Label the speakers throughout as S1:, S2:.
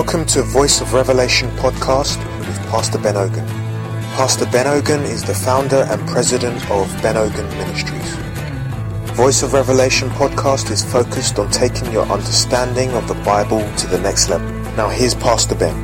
S1: Welcome to Voice of Revelation podcast with Pastor Ben Ogun. Pastor Ben Ogun is the founder and president of Ben Ogun Ministries. Voice of Revelation podcast is focused on taking your understanding of the Bible to the next level. Now here's Pastor Ben.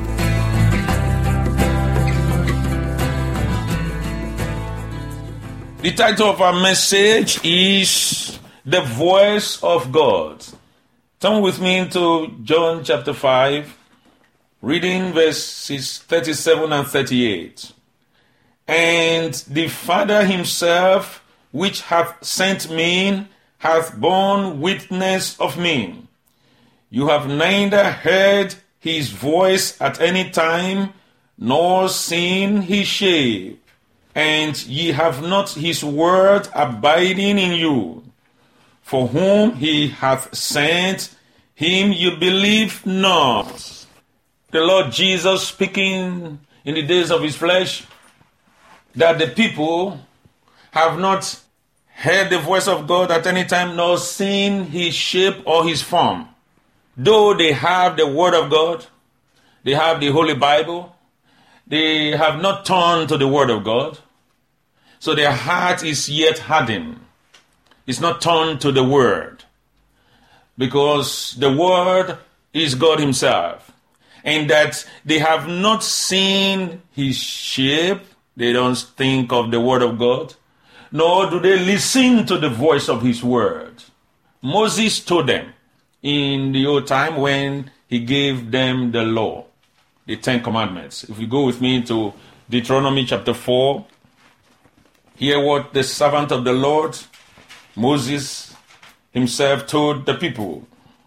S2: The title of our message is The Voice of God. Turn with me to John chapter 5, reading verses 37 and 38. And the Father himself, which hath sent me, hath borne witness of me. You have neither heard his voice at any time, nor seen his shape. And ye have not his word abiding in you. For whom he hath sent, him you believe not. The Lord Jesus speaking in the days of his flesh, that the people have not heard the voice of God at any time, nor seen his shape or his form. Though they have the word of God, they have the Holy Bible, they have not turned to the word of God, so their heart is yet hardened. It's not turned to the word, because the word is God himself. And that they have not seen his shape, they don't think of the word of God, nor do they listen to the voice of his word. Moses told them in the old time when he gave them the law, the 10 Commandments. If you go with me to Deuteronomy chapter 4, hear what the servant of the Lord, Moses himself, told the people.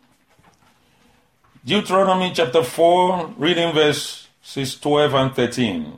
S2: Deuteronomy chapter 4, reading verses 12 and 13.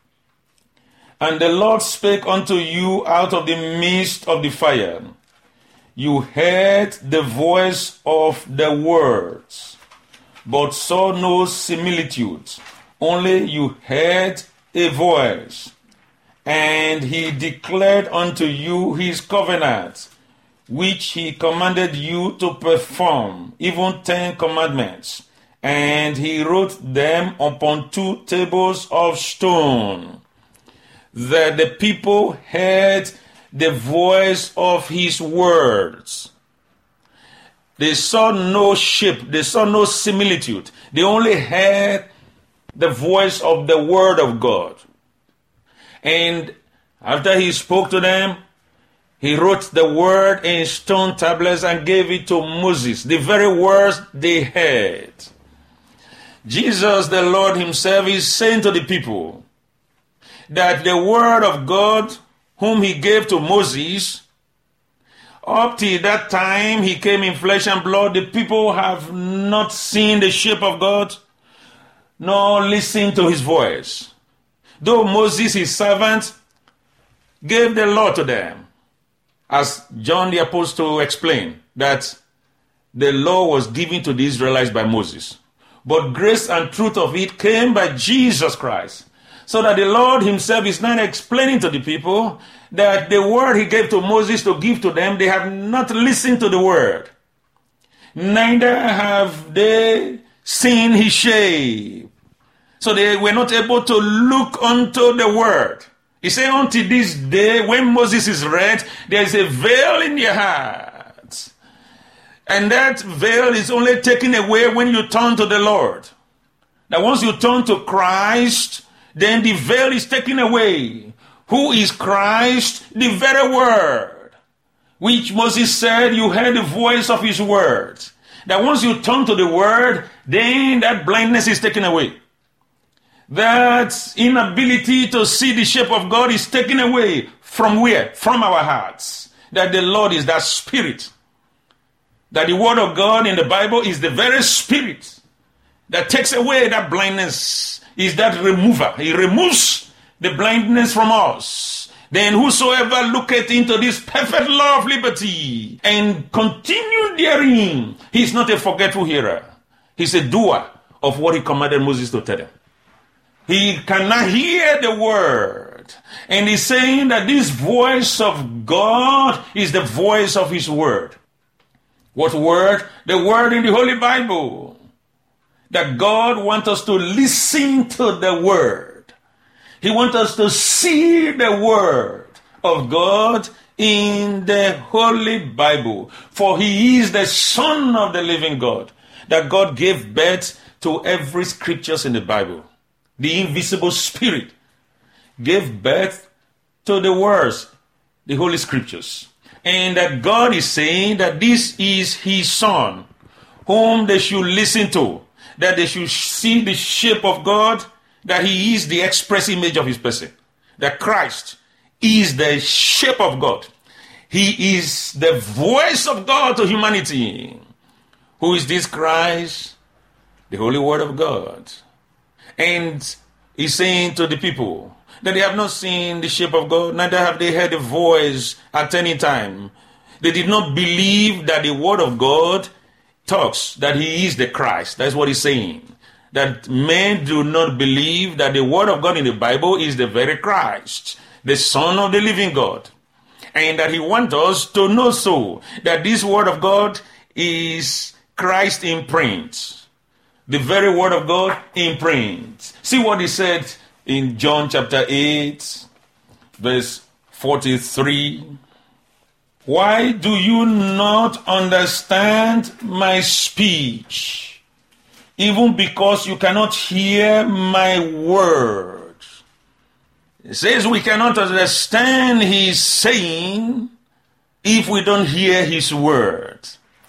S2: And the Lord spake unto you out of the midst of the fire. You heard the voice of the words, but saw no similitude. Only you heard a voice. And he declared unto you his covenant, which he commanded you to perform, even 10 commandments. And he wrote them upon 2 tables of stone, that the people heard the voice of his words. They saw no shape, they saw no similitude. They only heard the voice of the word of God. And after he spoke to them, he wrote the word in stone tablets and gave it to Moses, the very words they heard. Jesus, the Lord himself, is saying to the people that the word of God, whom he gave to Moses, up till that time he came in flesh and blood, the people have not seen the shape of God, nor listened to his voice. Though Moses, his servant, gave the law to them, as John the Apostle explained, that the law was given to the Israelites by Moses. But grace and truth of it came by Jesus Christ. So that the Lord himself is now explaining to the people that the word he gave to Moses to give to them, they have not listened to the word. Neither have they seen his shape. So they were not able to look unto the word. He said, until this day, when Moses is read, there is a veil in your heart. And that veil is only taken away when you turn to the Lord. That once you turn to Christ, then the veil is taken away. Who is Christ? The very word, which Moses said, you heard the voice of his word. That once you turn to the word, then that blindness is taken away. That inability to see the shape of God is taken away. From where? From our hearts. That the Lord is that spirit. That the word of God in the Bible is the very spirit that takes away that blindness, is that remover. He removes the blindness from us. Then whosoever looketh into this perfect law of liberty and continue therein, he is not a forgetful hearer. He's a doer of what he commanded Moses to tell them. He cannot hear the word. And he's saying that this voice of God is the voice of his word. What word? The word in the Holy Bible. that God wants us to listen to the word. He wants us to see the word of God in the Holy Bible. For he is the Son of the living God, that God gave birth to every scriptures in the Bible. The invisible Spirit gave birth to the words, the Holy Scriptures. And that God is saying that this is his Son, whom they should listen to, that they should see the shape of God, that he is the express image of his person, that Christ is the shape of God. He is the voice of God to humanity. Who is this Christ? The Holy Word of God. And he's saying to the people that they have not seen the shape of God, neither have they heard a voice at any time. They did not believe that the Word of God talks, that he is the Christ. That's what he's saying. That men do not believe that the Word of God in the Bible is the very Christ, the Son of the living God. And that he wants us to know so, that this Word of God is Christ in print. The very Word of God in print. See what he said in John chapter 8, verse 43. Why do you not understand my speech? Even because you cannot hear my words. It says we cannot understand his saying if we don't hear his word.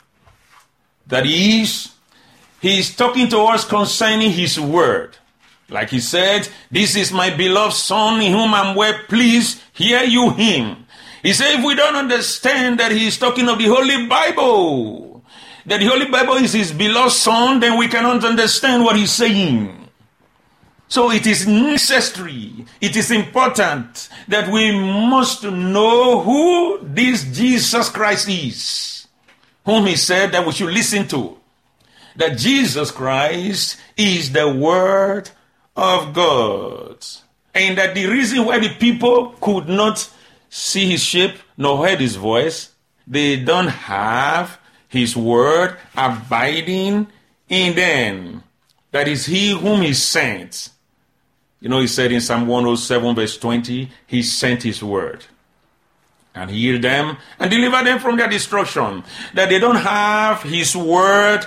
S2: That is, he is talking to us concerning his word. Like he said, this is my beloved Son in whom I'm well pleased, hear you him. He said if we don't understand that he is talking of the Holy Bible, that the Holy Bible is his beloved Son, then we cannot understand what he's saying. So it is necessary, it is important that we must know who this Jesus Christ is, whom he said that we should listen to. That Jesus Christ is the Word of God. And that the reason why the people could not see his shape nor heard his voice, they don't have his word abiding in them. That is he whom he sent. You know, he said in Psalm 107 verse 20, he sent his word and healed them and delivered them from their destruction. That they don't have his word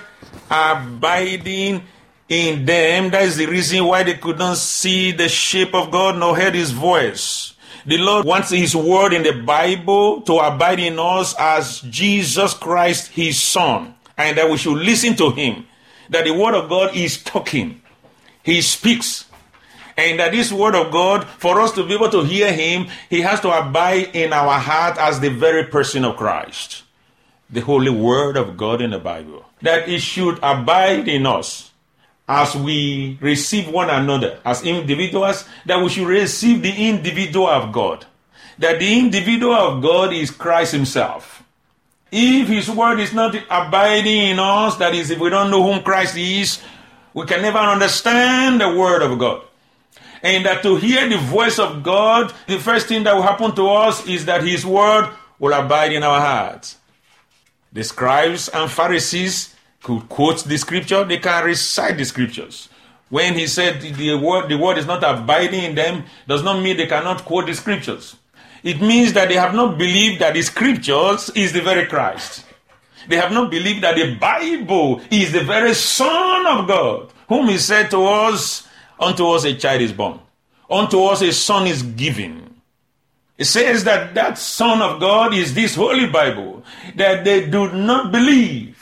S2: abiding in them. That is the reason why they could not see the shape of God nor heard his voice. The Lord wants his word in the Bible to abide in us as Jesus Christ, his Son, and that we should listen to him. That the word of God is talking. He speaks. And that this word of God, for us to be able to hear him, he has to abide in our heart as the very person of Christ. The holy word of God in the Bible. That it should abide in us as we receive one another as individuals, that we should receive the individual of God. That the individual of God is Christ himself. If his word is not abiding in us, that is, if we don't know whom Christ is, we can never understand the word of God. And that to hear the voice of God, the first thing that will happen to us is that his word will abide in our hearts. The scribes and Pharisees could quote the scripture, they can recite the scriptures. When he said the word is not abiding in them, does not mean they cannot quote the scriptures. It means that they have not believed that the scriptures is the very Christ. They have not believed that the Bible is the very Son of God, whom he said to us, unto us a child is born, unto us a son is given. It says that that Son of God is this Holy Bible, that they do not believe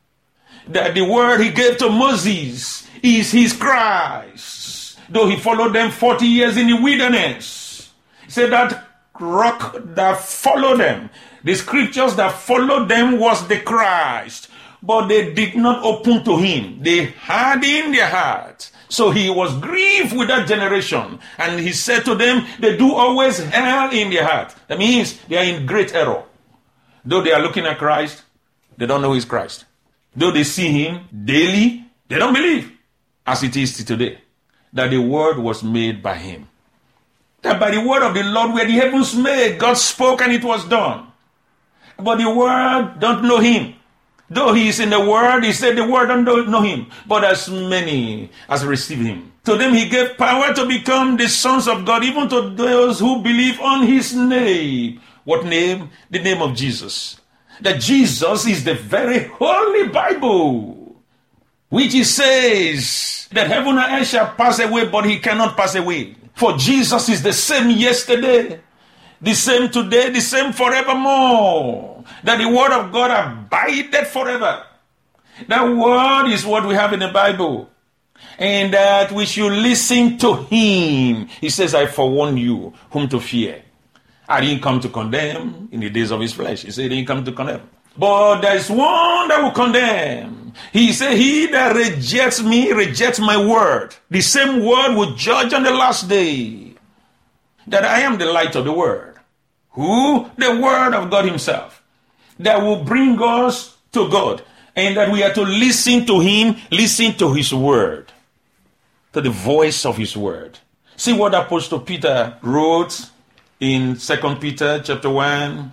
S2: that the word he gave to Moses is his Christ, though he followed them 40 years in the wilderness. He said that rock that followed them, the scriptures that followed them was the Christ, but they did not open to him. They had in their heart. So he was grieved with that generation, and he said to them, they do always err in their heart. That means they are in great error. Though they are looking at Christ, they don't know he's Christ. Though they see him daily, they don't believe, as it is today, that the word was made by him. That by the word of the Lord were the heavens made. God spoke and it was done. But the world don't know him. Though he is in the world, he said the world don't know him. But as many as receive him, to them he gave power to become the sons of God, even to those who believe on his name. What name? The name of Jesus. That Jesus is the very holy Bible, which he says that heaven and earth shall pass away, but he cannot pass away. For Jesus is the same yesterday, the same today, the same forevermore. That the word of God abideth forever. That word is what we have in the Bible. And that we should listen to him. He says, I forewarn you whom to fear. I didn't come to condemn in the days of his flesh. He said he didn't come to condemn. But there is one that will condemn. He said, he that rejects me, rejects my word. The same word will judge on the last day. That I am the light of the world. Who? The word of God himself. That will bring us to God. And that we are to listen to him, listen to his word. To the voice of his word. See what Apostle Peter wrote in 2 Peter chapter 1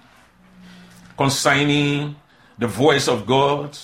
S2: concerning the voice of God.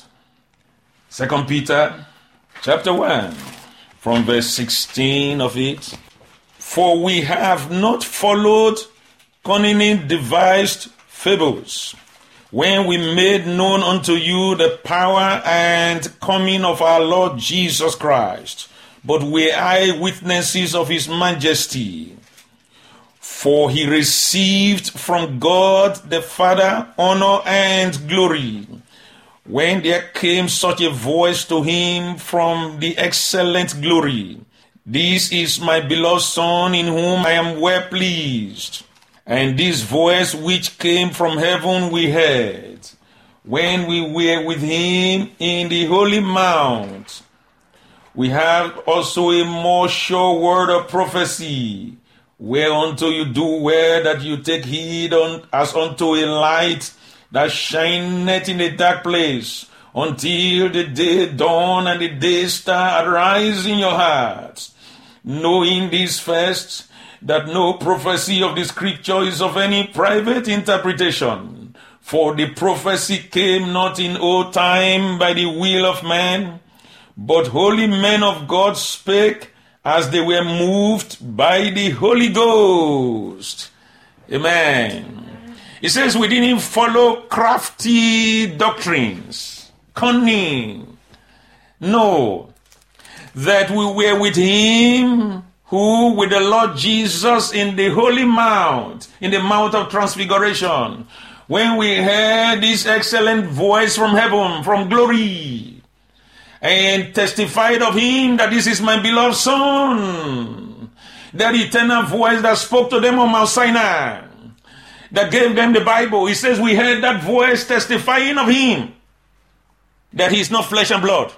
S2: 2 Peter chapter 1 from verse 16 of it. For we have not followed cunningly devised fables, when we made known unto you the power and coming of our Lord Jesus Christ, but we are eyewitnesses of his majesty. For he received from God the Father honor and glory, when there came such a voice to him from the excellent glory, This is my beloved Son, in whom I am well pleased. And this voice which came from heaven we heard, when we were with him in the holy mount. We have also a more sure word of prophecy, whereunto you do well that you take heed as unto a light that shineth in a dark place, until the day dawn and the day star arise in your hearts, knowing this first, that no prophecy of the scripture is of any private interpretation. For the prophecy came not in old time by the will of man, but holy men of God spake as they were moved by the Holy Ghost. Amen. It says we didn't follow crafty doctrines, cunning. No, that we were with him, who with the Lord Jesus in the holy mount, in the Mount of Transfiguration, when we heard this excellent voice from heaven, from glory, and testified of him that this is my beloved Son, that eternal voice that spoke to them on Mount Sinai, that gave them the Bible. He says we heard that voice testifying of him, that he is not flesh and blood.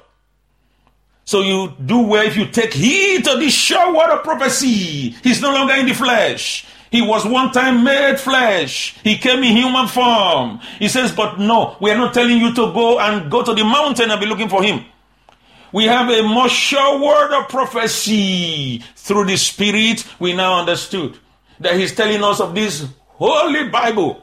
S2: So you do well if you take heed to this sure word of prophecy. He's no longer in the flesh. He was one time made flesh. He came in human form. He says, but no, we are not telling you to go to the mountain and be looking for him. We have a more sure word of prophecy. Through the Spirit, we now understood that he's telling us of this holy Bible.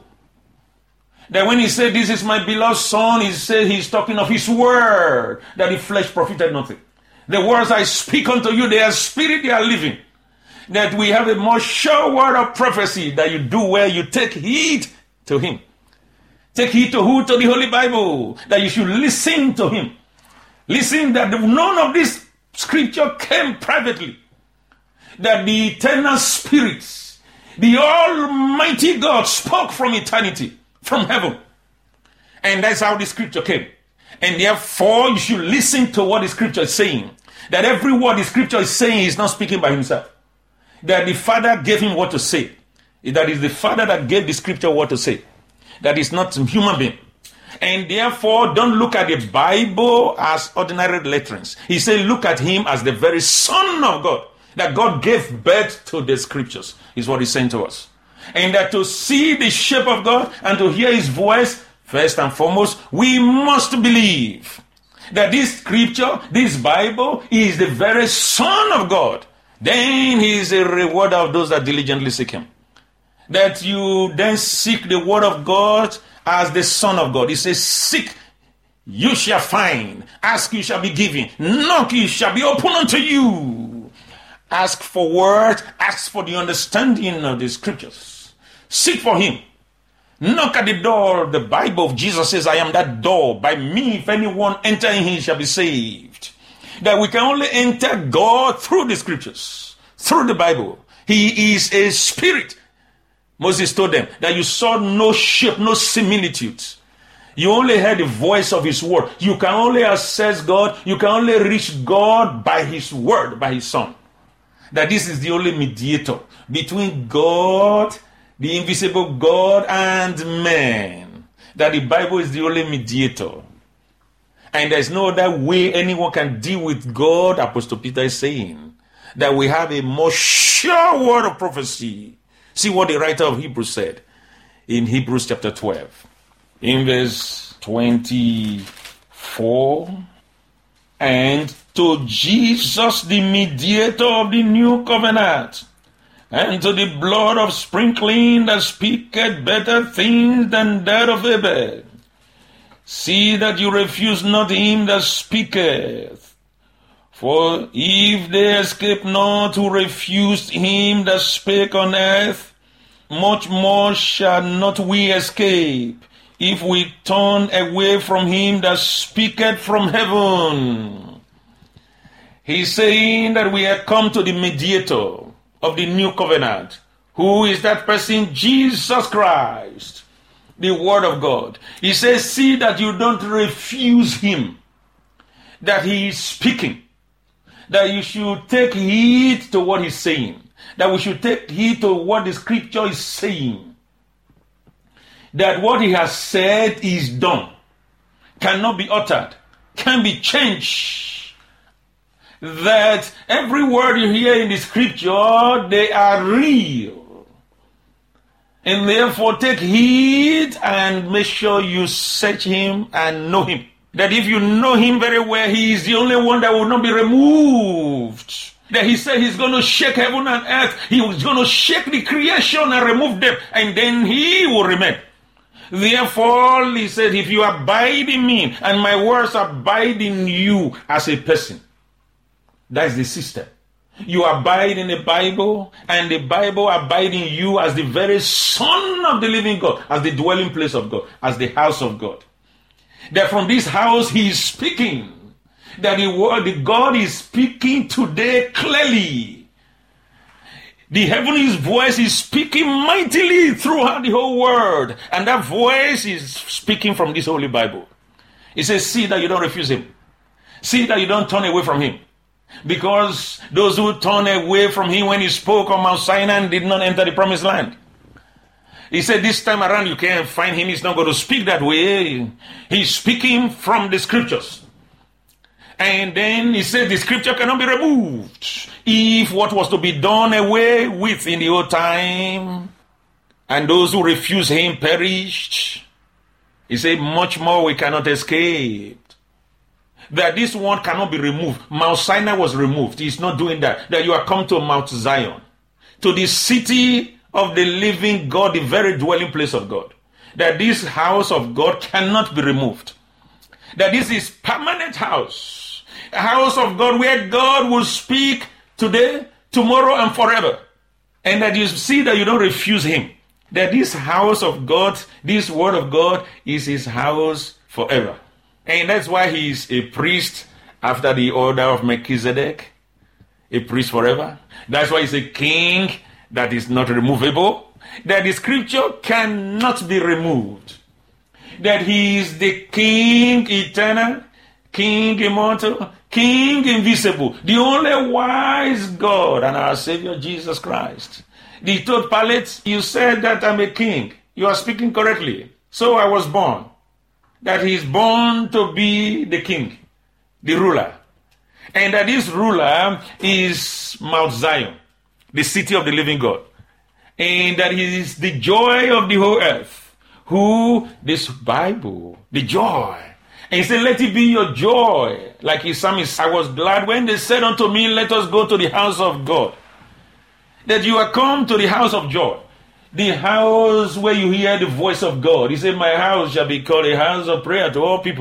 S2: That when he said, this is my beloved Son, he said he's talking of his word, that the flesh profited nothing. The words I speak unto you, they are spirit, they are living. That we have a more sure word of prophecy, that you do well, you take heed to him. Take heed to who? To the Holy Bible. That you should listen to him. Listen that none of this scripture came privately. That the eternal spirits, the Almighty God spoke from eternity, from heaven. And that's how the scripture came. And therefore, you should listen to what the scripture is saying. That every word the scripture is saying is not speaking by himself. That the Father gave him what to say. That is the Father that gave the scripture what to say. That is not a human being. And therefore, don't look at the Bible as ordinary letterings. He said, look at him as the very Son of God. That God gave birth to the scriptures, is what he's saying to us. And that to see the shape of God and to hear his voice, first and foremost, we must believe that this scripture, this Bible, is the very Son of God. Then he is a rewarder of those that diligently seek him. That you then seek the word of God as the Son of God. He says, seek You shall find. Ask, you shall be given. Knock, you shall be opened unto you. Ask for word. Ask for the understanding of the scriptures. Seek for him. Knock at the door. The Bible of Jesus says, I am that door. By me, if anyone enter in, he shall be saved. That we can only enter God through the scriptures, through the Bible. He is a spirit. Moses told them that you saw no shape, no similitudes. You only heard the voice of his word. You can only access God. You can only reach God by his word, by his son. That this is the only mediator between God, the invisible God, and man. That the Bible is the only mediator. And there's no other way anyone can deal with God, Apostle Peter is saying. That we have a more sure word of prophecy. See what the writer of Hebrews said in Hebrews chapter 12. In verse 24, and to Jesus, the mediator of the new covenant, and to the blood of sprinkling that speaketh better things than that of Abel. See that you refuse not him that speaketh. For if they escape not who refused him that spake on earth, much more shall not we escape, if we turn away from him that speaketh from heaven. He's saying that we have come to the mediator of the new covenant. Who is that person? Jesus Christ, the Word of God. He says, see that you don't refuse him, that he is speaking, that you should take heed to what he's saying, that we should take heed to what the scripture is saying. That what he has said is done, cannot be uttered, can be changed. That every word you hear in the scripture, they are real. And therefore take heed and make sure you search him and know him. That if you know him very well, he is the only one that will not be removed. That he said he's going to shake heaven and earth. He was going to shake the creation and remove them. And then he will remain. Therefore, he said, if you abide in me and my words abide in you as a person, that's the system. You abide in the Bible and the Bible abide in you as the very Son of the living God, as the dwelling place of God, as the house of God. That from this house he is speaking, that the God is speaking today clearly. The heavenly voice is speaking mightily throughout the whole world. And that voice is speaking from this Holy Bible. It says, see that you don't refuse him. See that you don't turn away from him. Because those who turn away from him when he spoke on Mount Sinai did not enter the promised land. He said, this time around you can't find him. He's not going to speak that way. He's speaking from the scriptures. And then he said the scripture cannot be removed. If what was to be done away with in the old time, and those who refuse him perished, he said much more we cannot escape. That this one cannot be removed. Mount Sinai was removed. He's not doing that. That you are come to Mount Zion, to the city of the living God, the very dwelling place of God. That this house of God cannot be removed. That this is permanent house. A house of God where God will speak today, tomorrow, and forever. And that you see that you don't refuse him. That this house of God, this word of God, is his house forever. And that's why he is a priest after the order of Melchizedek. A priest forever. That's why he's a king that is not removable. That the scripture cannot be removed. That he is the king eternal, king immortal, king invisible, the only wise God and our Savior Jesus Christ. The told Pilate, you said that I'm a king. You are speaking correctly. So I was born. That he is born to be the king, the ruler. And that this ruler is Mount Zion, the city of the living God. And that he is the joy of the whole earth. Who, this Bible, the joy. And he said, let it be your joy. Like his psalmist, I was glad when they said unto me, let us go to the house of God. That you are come to the house of joy. The house where you hear the voice of God. He said, my house shall be called a house of prayer to all people.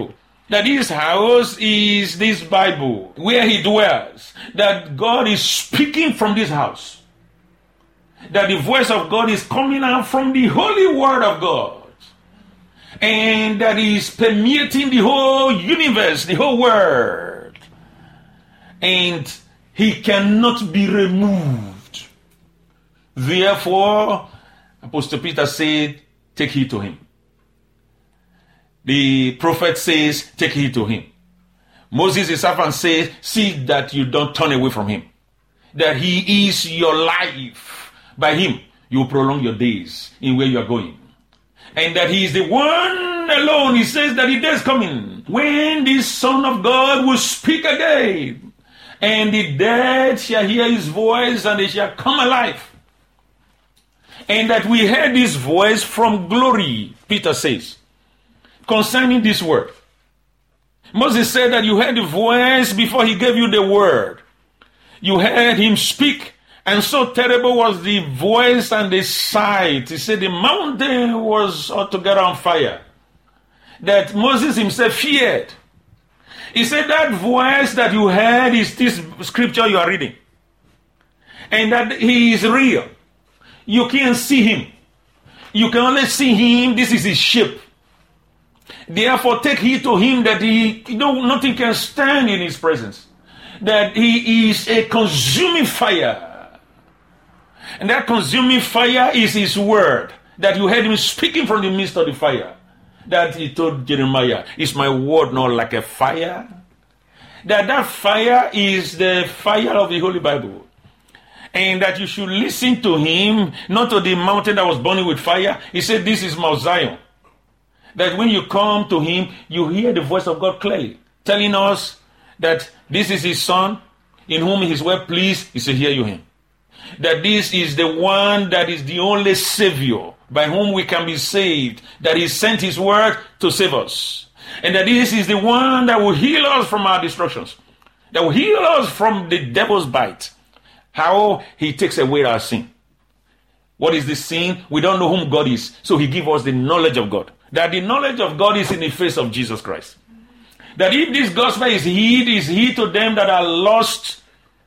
S2: that his house is this Bible, where he dwells, that God is speaking from this house, that the voice of God is coming out from the holy word of God, and that is permeating the whole universe, the whole world, and he cannot be removed. Therefore, Apostle Peter said, take heed to him. The prophet says, take heed to him. Moses, his servant, says, see that you don't turn away from him. That he is your life. By him, you will prolong your days in where you are going. And that he is the one alone, he says, that the day is coming when the Son of God will speak again. And the dead shall hear his voice, and they shall come alive. And that we heard his voice from glory, Peter says, concerning this word. Moses said that you heard the voice before he gave you the word. You heard him speak, and so terrible was the voice and the sight. He said the mountain was altogether on fire, that Moses himself feared. He said that voice that you heard is this scripture you are reading, and that he is real. You can't see him. You can only see him. This is his shape. Therefore, take heed to him that nothing can stand in his presence. That he is a consuming fire. And that consuming fire is his word. That you heard him speaking from the midst of the fire. That he told Jeremiah, is my word not like a fire? That fire is the fire of the Holy Bible. And that you should listen to him, not to the mountain that was burning with fire. He said, this is Mount Zion. That when you come to him, you hear the voice of God clearly, telling us that this is his Son, in whom he is well pleased. He said, hear you him. That this is the one that is the only Savior by whom we can be saved. That he sent his word to save us. And that this is the one that will heal us from our destructions. That will heal us from the devil's bite. How he takes away our sin. What is the sin? We don't know whom God is. So he gives us the knowledge of God. That the knowledge of God is in the face of Jesus Christ. That if this gospel is hid to them that are lost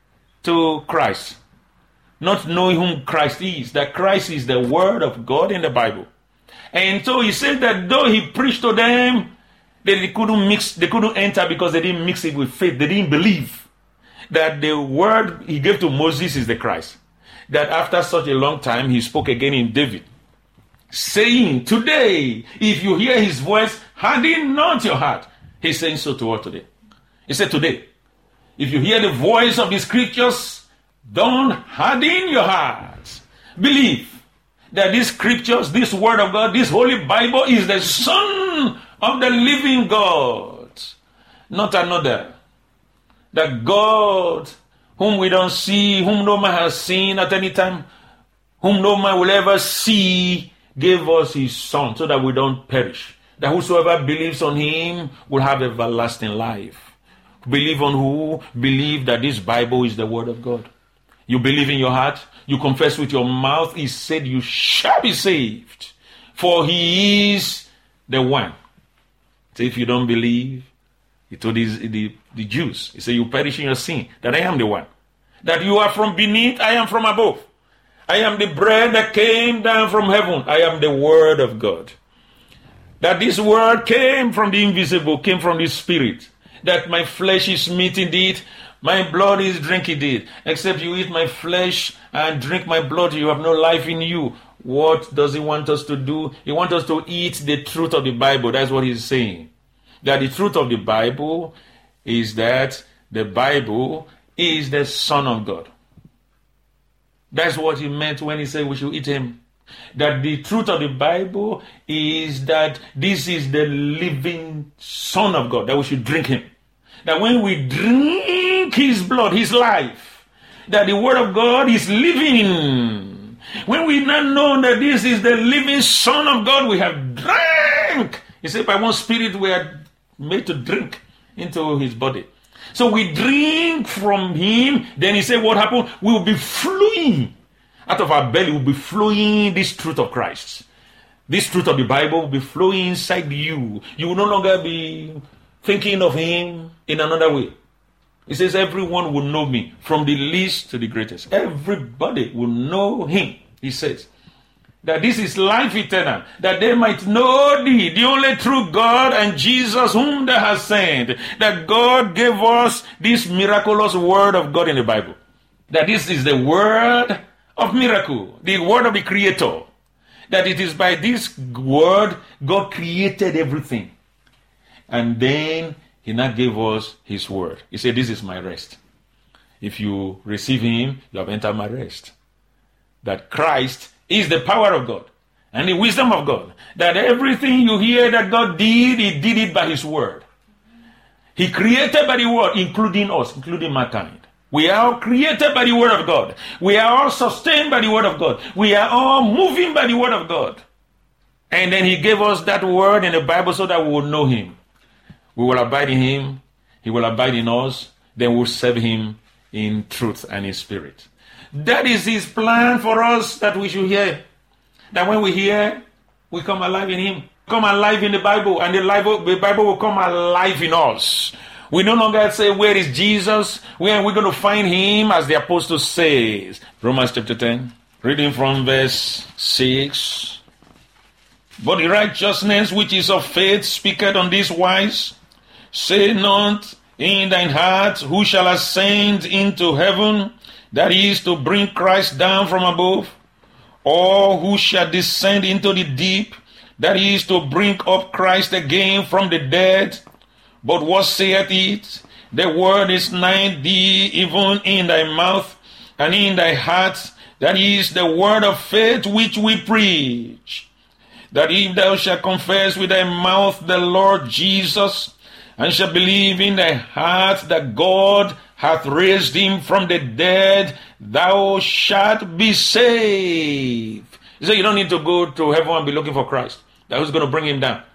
S2: to Christ. Not knowing whom Christ is. That Christ is the word of God in the Bible. And so he said that though he preached to them, they couldn't enter because they didn't mix it with faith. They didn't believe that the word he gave to Moses is the Christ. That after such a long time, he spoke again in David, saying, today, if you hear his voice, harden not your heart. He's saying so to us today. He said today, if you hear the voice of the scriptures, don't harden your hearts. Believe that these scriptures, this word of God, this holy Bible is the Son of the living God, not another. That God, whom we don't see, whom no man has seen at any time, whom no man will ever see, gave us his Son so that we don't perish. That whosoever believes on him will have everlasting life. Believe on who? Believe that this Bible is the word of God. You believe in your heart, you confess with your mouth, he said you shall be saved. For he is the one. So if you don't believe, he told the Jews, he said, you perish in your sin, that I am the one. That you are from beneath, I am from above. I am the bread that came down from heaven. I am the word of God. That this word came from the invisible, came from the Spirit. That my flesh is meat indeed, my blood is drink indeed. Except you eat my flesh and drink my blood, you have no life in you. What does he want us to do? He wants us to eat the truth of the Bible. That's what he's saying. That the truth of the Bible is that the Bible is the Son of God. That's what he meant when he said we should eat him. That the truth of the Bible is that this is the living Son of God, that we should drink him. That when we drink his blood, his life, that the word of God is living. When we now know that this is the living Son of God, we have drank. He said by one Spirit we are made to drink into his body. So we drink from him. Then he said what happened? We will be flowing. Out of our belly will be flowing this truth of Christ. This truth of the Bible will be flowing inside you. You will no longer be thinking of him in another way. He says, everyone will know me, from the least to the greatest. Everybody will know him, he says. That this is life eternal, that they might know thee, the only true God, and Jesus whom thou hast sent. That God gave us this miraculous word of God in the Bible. That this is the word of miracle, the word of the Creator. That it is by this word God created everything. And then he now gave us his word. He said, this is my rest. If you receive him, you have entered my rest. That Christ is the power of God and the wisdom of God. That everything you hear that God did, he did it by his word. He created by the word, including us, including mankind. We are all created by the word of God. We are all sustained by the word of God. We are all moving by the word of God. And then he gave us that word in the Bible so that we will know him. We will abide in him. He will abide in us. Then we'll serve him in truth and in spirit. That is his plan for us, that we should hear. That when we hear, we come alive in him. Come alive in the Bible, and the Bible will come alive in us. We no longer say, where is Jesus? Where are we going to find him? As the apostle says. Romans chapter 10, reading from verse 6. But the righteousness which is of faith speaketh on this wise. Say not in thine heart, who shall ascend into heaven, that is to bring Christ down from above, or who shall descend into the deep, that is to bring up Christ again from the dead. But what saith it? The word is nigh thee, even in thy mouth and in thy heart, that is the word of faith which we preach. That if thou shalt confess with thy mouth the Lord Jesus, and shalt believe in thy heart that God hath raised him from the dead, thou shalt be saved. He said you don't need to go to heaven and be looking for Christ. That who's going to bring him down?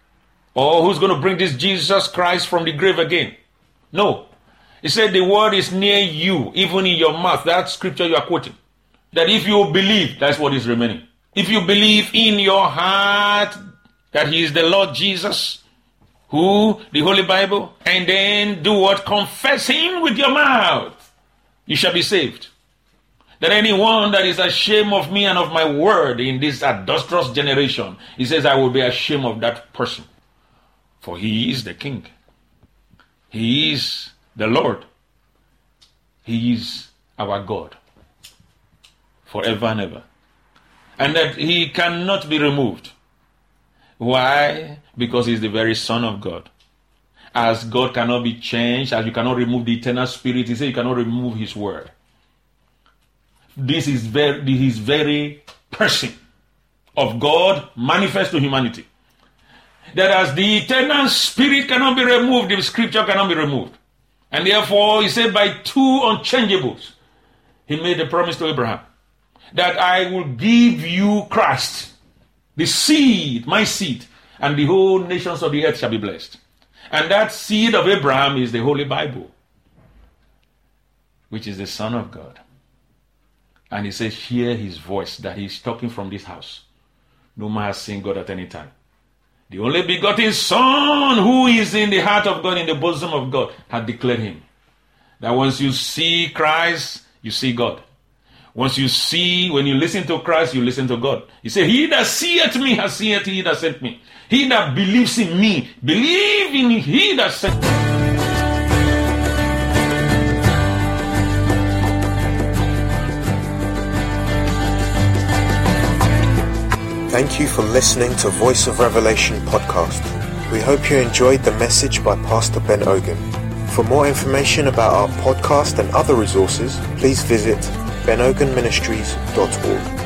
S2: Or who's going to bring this Jesus Christ from the grave again? No. He said the word is near you, even in your mouth. That scripture you are quoting. That if you believe, that's what is remaining. If you believe in your heart that he is the Lord Jesus, who, the Holy Bible, and then do what? Confess him with your mouth, you shall be saved. That anyone that is ashamed of me and of my word in this adulterous generation, he says, I will be ashamed of that person. For he is the King. He is the Lord. He is our God. Forever and ever. And that he cannot be removed. Why? Because he's the very Son of God. As God cannot be changed, as you cannot remove the eternal spirit, he said you cannot remove his word. This is his very person of God manifest to humanity. That as the eternal spirit cannot be removed, the scripture cannot be removed. And therefore, he said by two unchangeables, he made a promise to Abraham, that I will give you Christ, the seed, my seed, and the whole nations of the earth shall be blessed. And that seed of Abraham is the Holy Bible, which is the Son of God. And he says, hear his voice, that he is talking from this house. No man has seen God at any time. The only begotten Son, who is in the heart of God, in the bosom of God, had declared him. That once you see Christ, you see God. Once you see, when you listen to Christ, you listen to God. He said, he that seeth me has seen he that sent me. He that believes in me, believe in he that sent me.
S1: Thank you for listening to Voice of Revelation podcast. We hope you enjoyed the message by Pastor Ben Ogun. For more information about our podcast and other resources, please visit benogunministries.org.